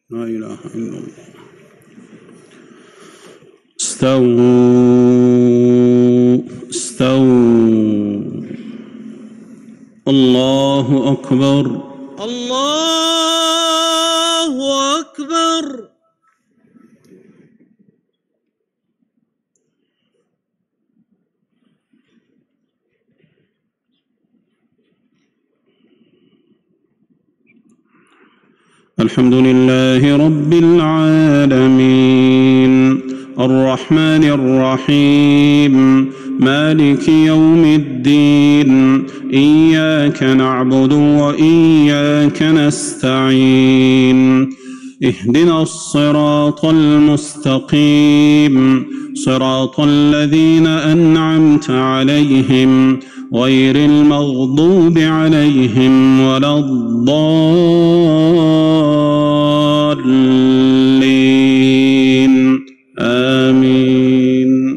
لا إله إلا الله. استووا استووا. الله أكبر الله أكبر. الحمد لله رب العالمين الرحمن الرحيم مالك يوم الدين إياك نعبد وإياك نستعين اهدنا الصراط المستقيم صراط الذين أنعمت عليهم غير المغضوب عليهم ولا الضالين آمين.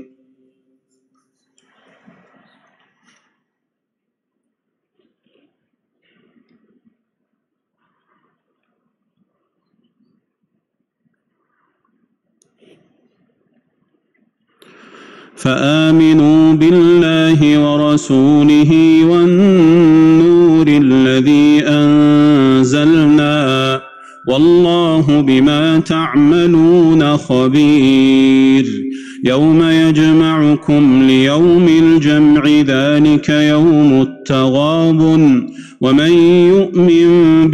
فآمنوا بالله ورسوله والنور الذي أنزلنا والله بما تعملون خبير. يوم يجمعكم ليوم الجمع ذلك يوم التغابن ومن يؤمن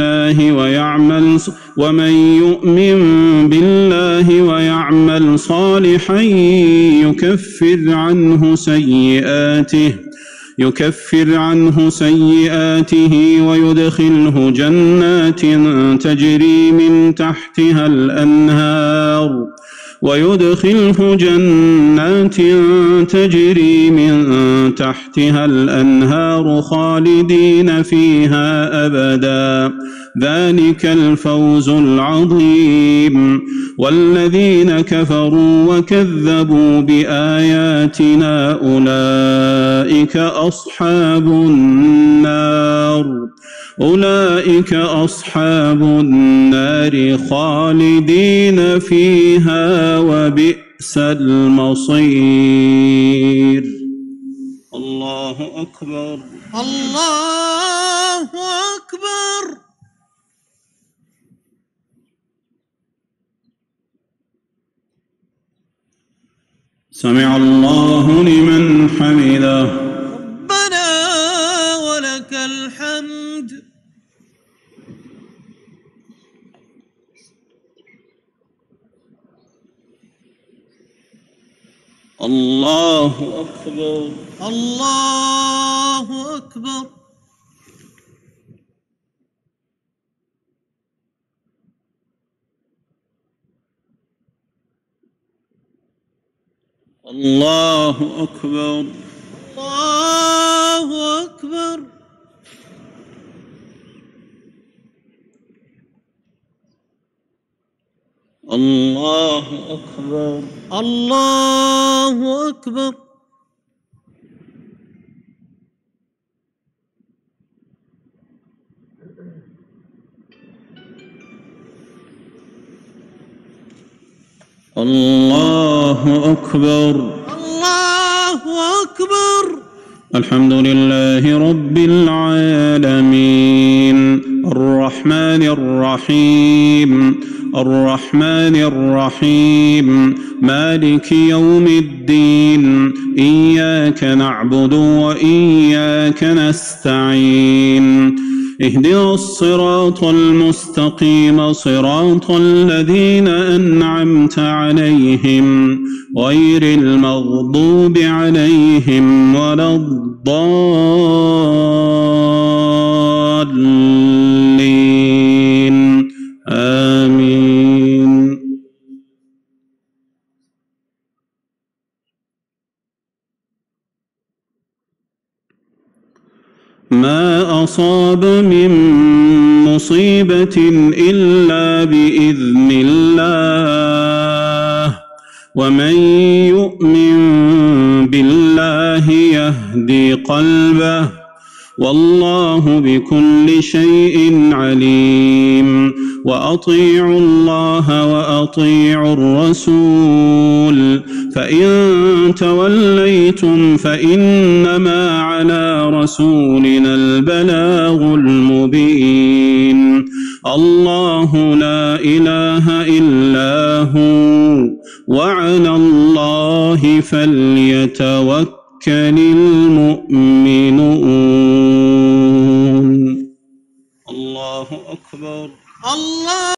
بالله ويعمل صالحا يكفر عنه سيئاته ويدخله جنات تجري من تحتها الأنهار خالدين فيها أبدا ذلك الفوز العظيم. والذين كفروا وكذبوا بآياتنا أولئك أصحاب النار خالدين فيها وبئس المصير. الله أكبر الله أكبر. سمع الله لمن حمده. ربنا ولك الحمد. الله أكبر الله أكبر. الله أكبر الله أكبر. الله أكبر الله أكبر. الله أكبر الله أكبر. الحمد لله رب العالمين الرحمن الرحيم مالك يوم الدين إياك نعبد وإياك نستعين اهدنا الصراط المستقيم صراط الذين أنعمت عليهم غير المغضوب عليهم ولا الضالين آمين. ما أصاب من مصيبة إلا بإذن الله ومن يؤمن بالله يهدي قلبه والله بكل شيء عليم وأطيعوا الله وأطيعوا الرسول فإن توليتم فإنما على رسولنا البلاغ المبين الله لا إله إلا هو وعلى الله فليتوكل المؤمنون الله أكبر الله